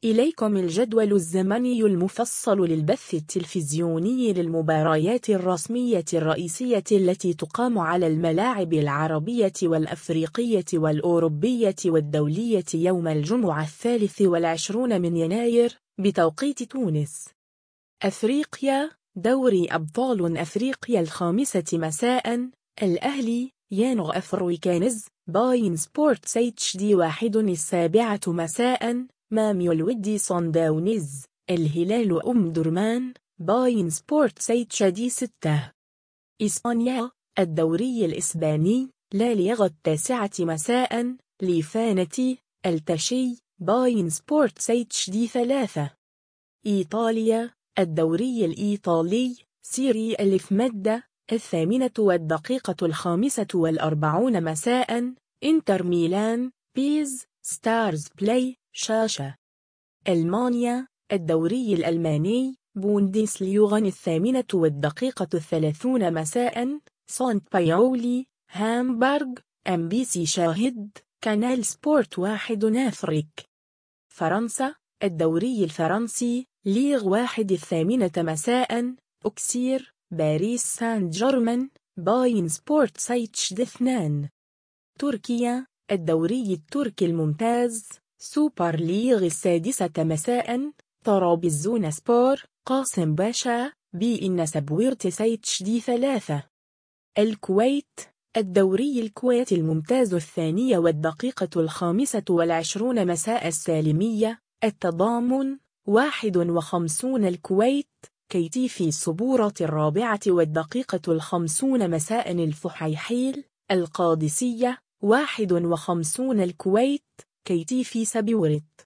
إليكم الجدول الزمني المفصل للبث التلفزيوني للمباريات الرسمية الرئيسية التي تقام على الملاعب العربية والأفريقية والأوروبية والدولية يوم الجمعة 23 من يناير بتوقيت تونس. أفريقيا، دوري أبطال أفريقيا 5 مساء، الأهلي، يانغ أفريكانز، باين سبورتس HD 1 مساء، ماميولودي صن داونز، الهلال درمان، باين سبورتس HD 6. إسبانيا، الدوري الإسباني، لا ليغا 9 مساء، ليفانتي، التشي، باين سبورتس HD 3. إيطاليا، الدوري الإيطالي، سيري ألف مادة، 8:45 مساء، إنتر ميلان، بيز، ستارز بلاي، شاشة. ألمانيا، الدوري الألماني، بوندسليغا 8:30 مساء، سانت بايولي، هامبورغ، MBC شاهد، كانال سبورت 1 أفريك. فرنسا، الدوري الفرنسي، ليغ 1 8 مساء، أكسير، باريس سان جيرمان، باين سبورتس HD 2. تركيا، الدوري التركي الممتاز، سوبر ليغ 6 مساء، طرابزون سبور، قاسم باشا، BN سبورتس HD 3. الكويت، الدوري الكويتي الممتاز 2:25 مساء، السالمية، التضامن، 51 الكويت، كيتي في صبورة 4:50 مساء، الفحيحيل، القادسية، 51 الكويت، كيتي في سبورت.